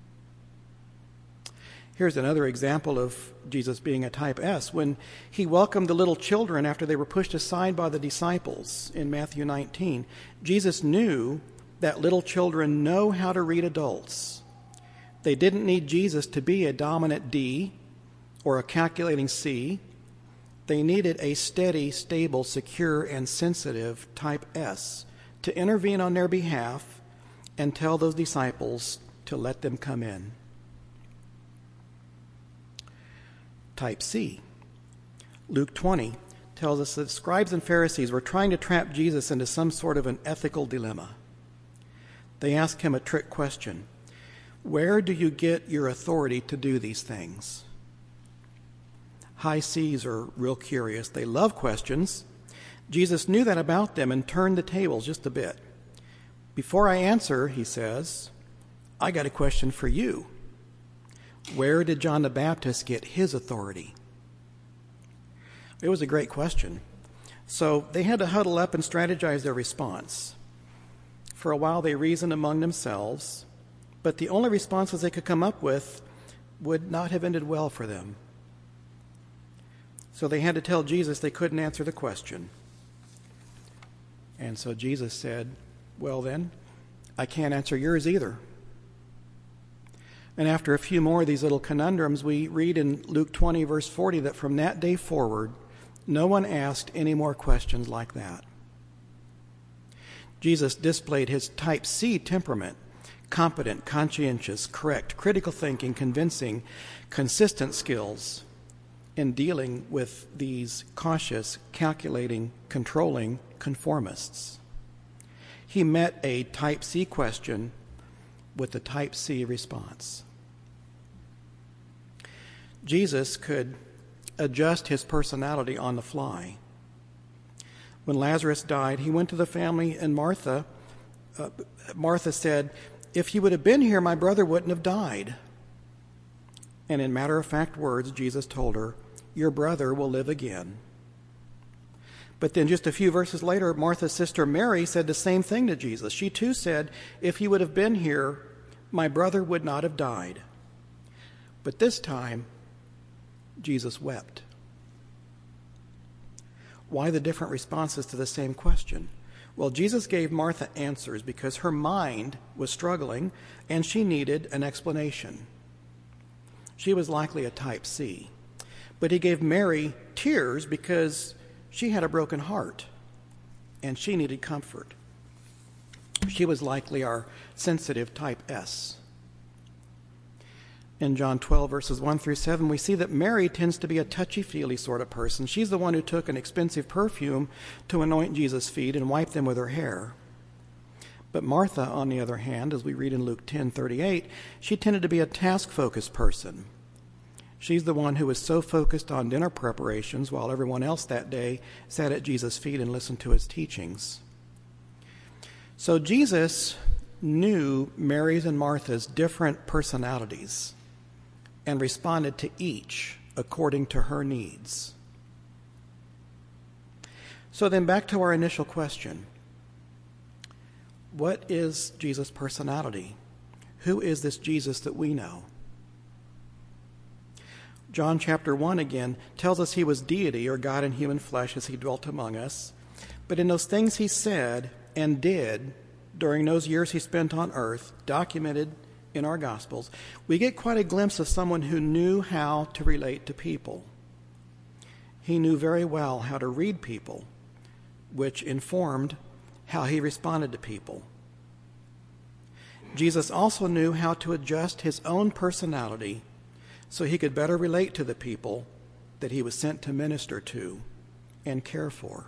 Here's another example of Jesus being a type S. When he welcomed the little children after they were pushed aside by the disciples in Matthew 19, Jesus knew that little children know how to read adults. They didn't need Jesus to be a dominant D or a calculating C. They needed a steady, stable, secure, and sensitive type S to intervene on their behalf and tell those disciples to let them come in. Type C. Luke 20 tells us that scribes and Pharisees were trying to trap Jesus into some sort of an ethical dilemma. They asked him a trick question. Where do you get your authority to do these things? High C's are real curious. They love questions. Jesus knew that about them and turned the tables just a bit. Before I answer, he says, I got a question for you. Where did John the Baptist get his authority? It was a great question. So they had to huddle up and strategize their response. For a while they reasoned among themselves, but the only responses they could come up with would not have ended well for them. So they had to tell Jesus they couldn't answer the question. And so Jesus said, well then, I can't answer yours either. And after a few more of these little conundrums, we read in Luke 20, verse 40, that from that day forward, no one asked any more questions like that. Jesus displayed his type C temperament, competent, conscientious, correct, critical thinking, convincing, consistent skills in dealing with these cautious, calculating, controlling conformists. He met a type C question with a type C response. Jesus could adjust his personality on the fly. When Lazarus died, he went to the family, and Martha said, if you would have been here, my brother wouldn't have died. And in matter-of-fact words, Jesus told her, your brother will live again. But then just a few verses later, Martha's sister Mary said the same thing to Jesus. She too said, if he would have been here, my brother would not have died. But this time, Jesus wept. Why the different responses to the same question? Well, Jesus gave Martha answers because her mind was struggling and she needed an explanation. She was likely a type C. But he gave Mary tears because she had a broken heart and she needed comfort. She was likely our sensitive type S. In John 12, verses 1 through 7, we see that Mary tends to be a touchy-feely sort of person. She's the one who took an expensive perfume to anoint Jesus' feet and wipe them with her hair. But Martha, on the other hand, as we read in Luke 10:38, she tended to be a task-focused person. She's the one who was so focused on dinner preparations while everyone else that day sat at Jesus' feet and listened to his teachings. So Jesus knew Mary's and Martha's different personalities and responded to each according to her needs. So then back to our initial question. What is Jesus' personality? Who is this Jesus that we know? John chapter 1 again tells us he was deity, or God in human flesh, as he dwelt among us. But in those things he said and did during those years he spent on earth, documented in our Gospels, we get quite a glimpse of someone who knew how to relate to people. He knew very well how to read people, which informed how he responded to people. Jesus also knew how to adjust his own personality so he could better relate to the people that he was sent to minister to and care for.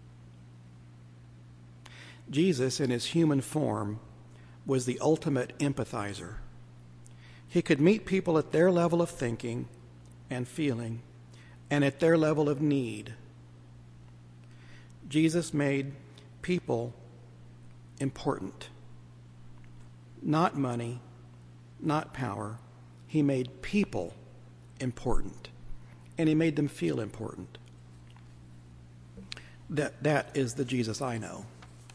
Jesus, in his human form, was the ultimate empathizer. He could meet people at their level of thinking and feeling and at their level of need. Jesus made people important. Not money, not power. He made people important, and he made them feel important. That is the Jesus I know.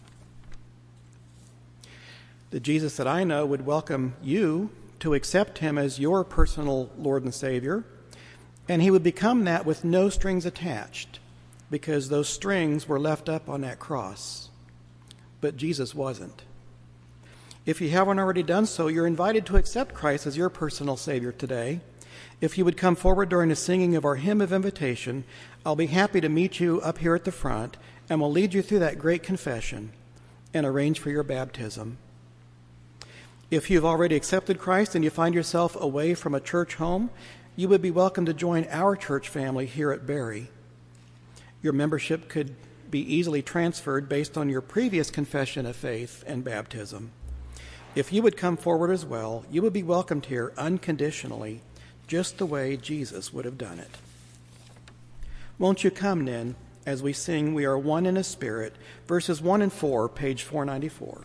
The Jesus that I know would welcome you to accept him as your personal Lord and Savior, and he would become that with no strings attached, because those strings were left up on that cross. But Jesus wasn't. If you haven't already done so, you're invited to accept Christ as your personal Savior today. If you would come forward during the singing of our hymn of invitation, I'll be happy to meet you up here at the front, and we'll lead you through that great confession and arrange for your baptism. If you've already accepted Christ and you find yourself away from a church home, you would be welcome to join our church family here at Berry. Your membership could be easily transferred based on your previous confession of faith and baptism. If you would come forward as well, you would be welcomed here unconditionally, just the way Jesus would have done it. Won't you come then as we sing We Are One in a Spirit, verses 1 and 4, page 494.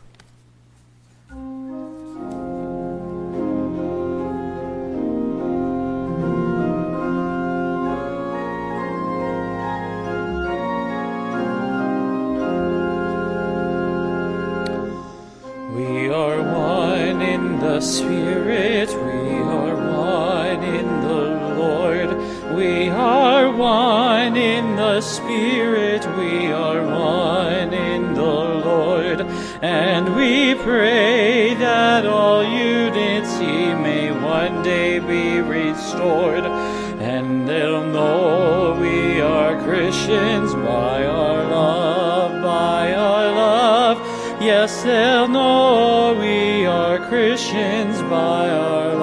We are one in the Spirit, we are one in the Lord. We are one in the Spirit, we are one in the Lord. And we pray that all unity may one day be restored. And they'll know we are Christians by our love, by our love. Yes, they'll know we are Christians by our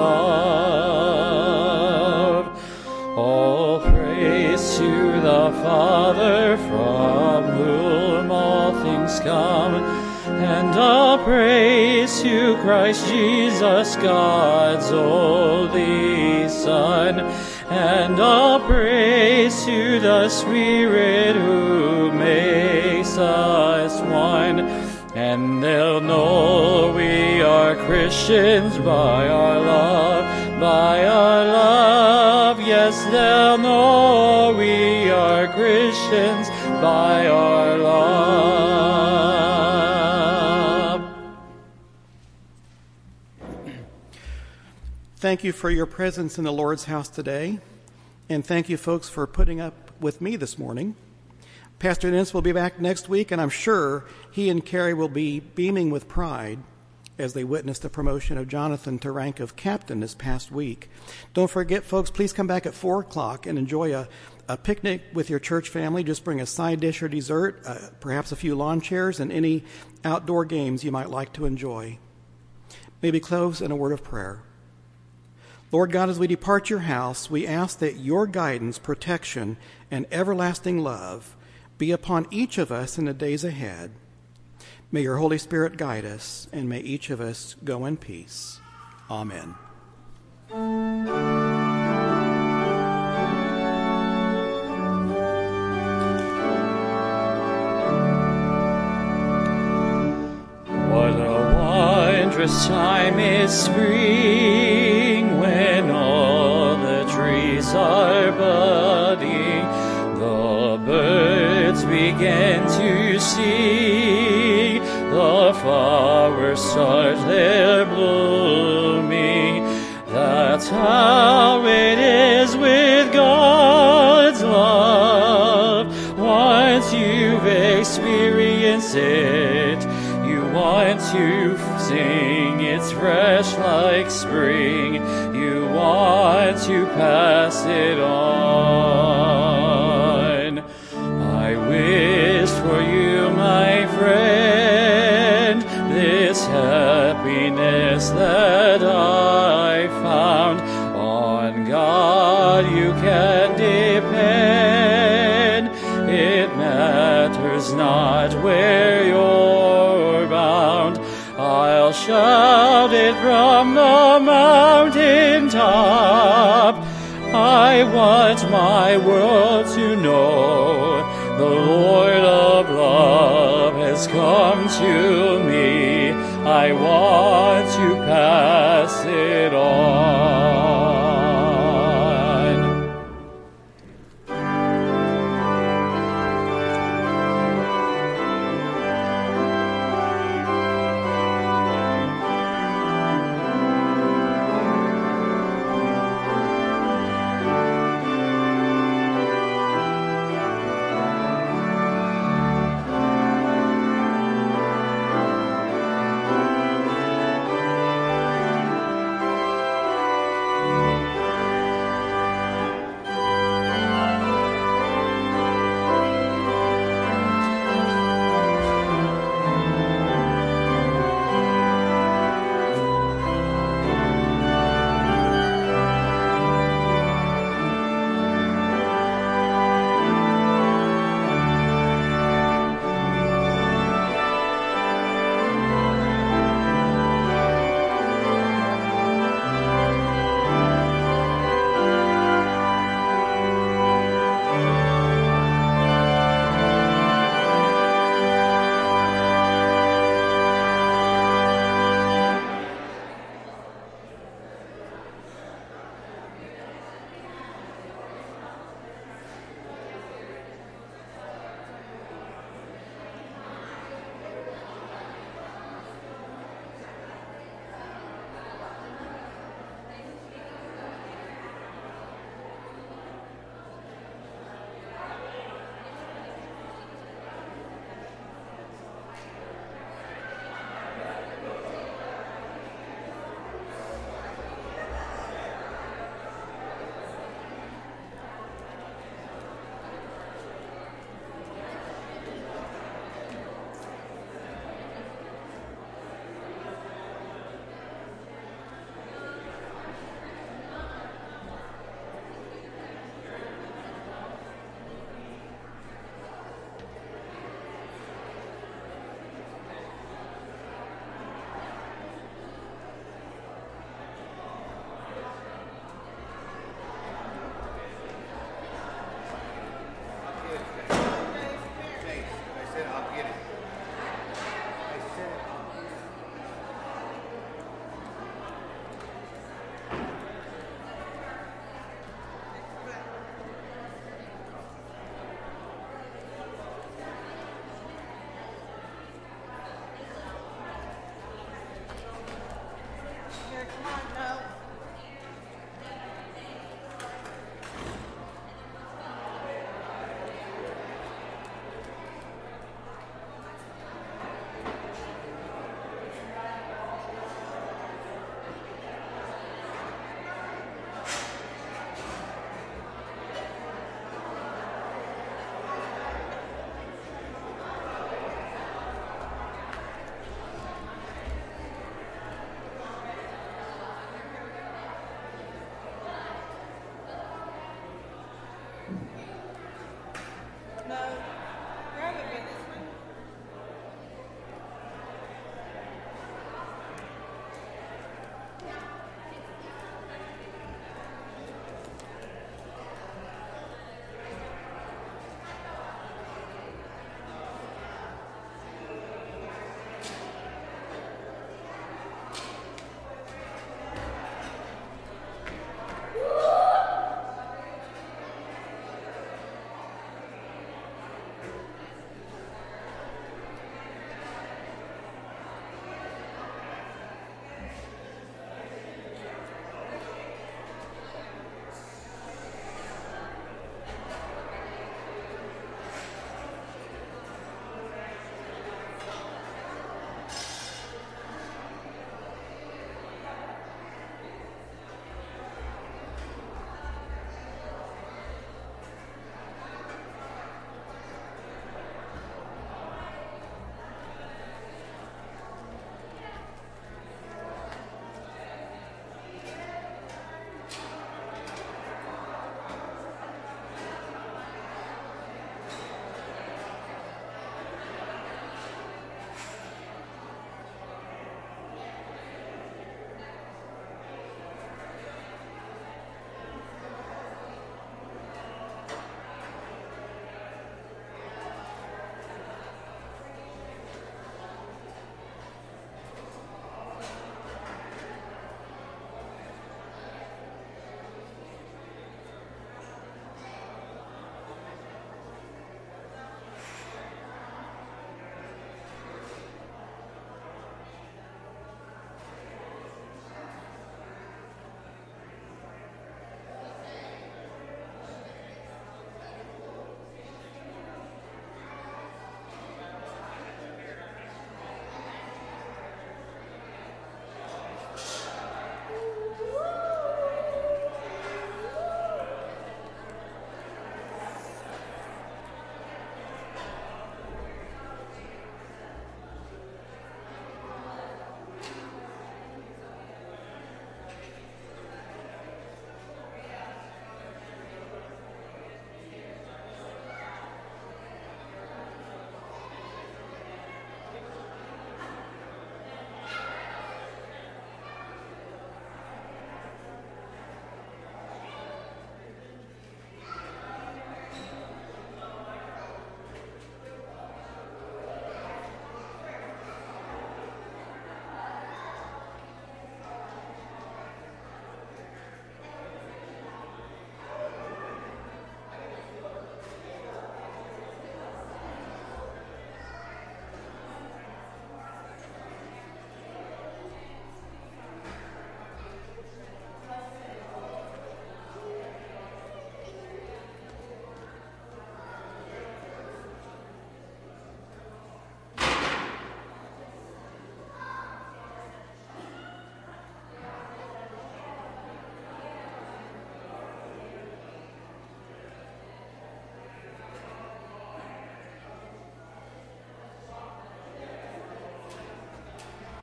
love. All praise to the Father, from whom all things come, and all praise to Christ Jesus, God's only Son, and all praise to the Spirit who makes us one. And they'll know we are Christians by our love, by our love. Yes, they'll know we are Christians by our love. Thank you for your presence in the Lord's house today, and thank you folks for putting up with me this morning. Pastor Dennis will be back next week, and I'm sure he and Carrie will be beaming with pride as they witness the promotion of Jonathan to rank of captain this past week. Don't forget, folks, please come back at 4 o'clock and enjoy a picnic with your church family. Just bring a side dish or dessert, perhaps a few lawn chairs, and any outdoor games you might like to enjoy. Maybe close in a word of prayer. Lord God, as we depart your house, we ask that your guidance, protection, and everlasting love be upon each of us in the days ahead. May your Holy Spirit guide us, and may each of us go in peace. Amen. What a wondrous time is spring, when all the trees are budding, the birds begin to sing, the flowers start their blooming. That's how it is with God's love. Once you've experienced it, you want to sing. It's fresh like spring. You want to pass it on. I wish for you, my friend, this happiness that I found. On God you can depend. It matters not where you're bound. I'll shout it from the mountain top. I want my world to know the Lord of love has has come to me, I want to pass it on.